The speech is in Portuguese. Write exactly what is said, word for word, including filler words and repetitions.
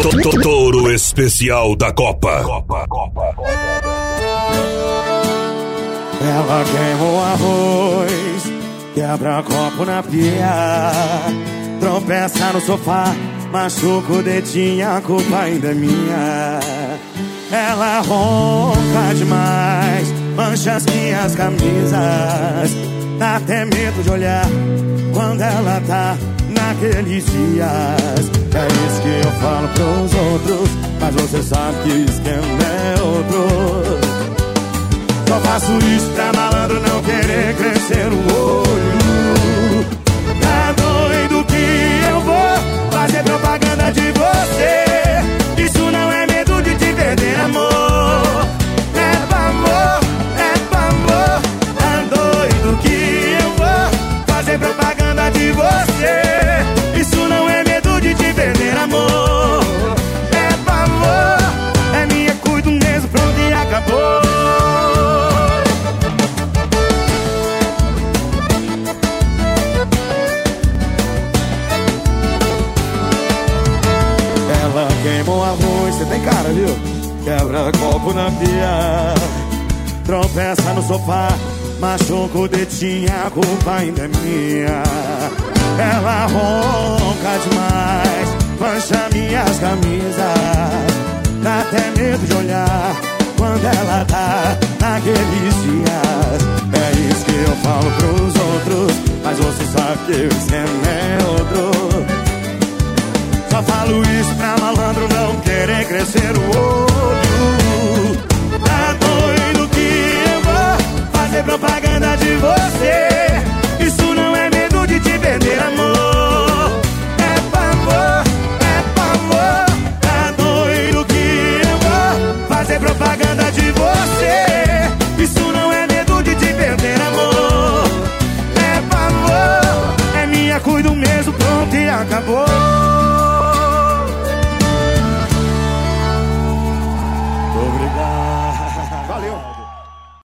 Touro especial da Copa. Ela queimou arroz, quebra copo na pia, tropeça no sofá, machuca o dedinho, a culpa ainda é minha. Ela ronca demais, mancha as minhas camisas, dá até medo de olhar quando ela tá naqueles dias. É isso que eu falo pros outros, mas você sabe que o esquema é outro. Só faço isso pra malandro não querer crescer o olho. Tá doido que eu vou fazer propaganda de você? Isso não é medo de te perder, amor. É pra amor, é pra amor. Tá doido que eu vou fazer propaganda de você? Isso não é medo de te perder, amor. É pra amor, é minha, cuido mesmo, pronto e acabou. Ela queimou arroz, você tem cara, viu? Quebra copo na pia, tropeça no sofá, machuca o dedinho, a culpa ainda é minha. Ela ronca demais, mancha minhas camisas, dá até medo de olhar quando ela tá naqueles dias. É isso que eu falo pros outros, mas você sabe que o esquema é outro. Só falo isso pra malandro não querer crescer o olho. Tá doido que eu vou fazer propaganda de você? Isso não é medo de te perder, amor. É pra amor, é pra amor. Tá doido que eu vou fazer propaganda de você? Isso não é medo de te perder, amor. É pra amor, é minha, cuido mesmo, pronto e acabou.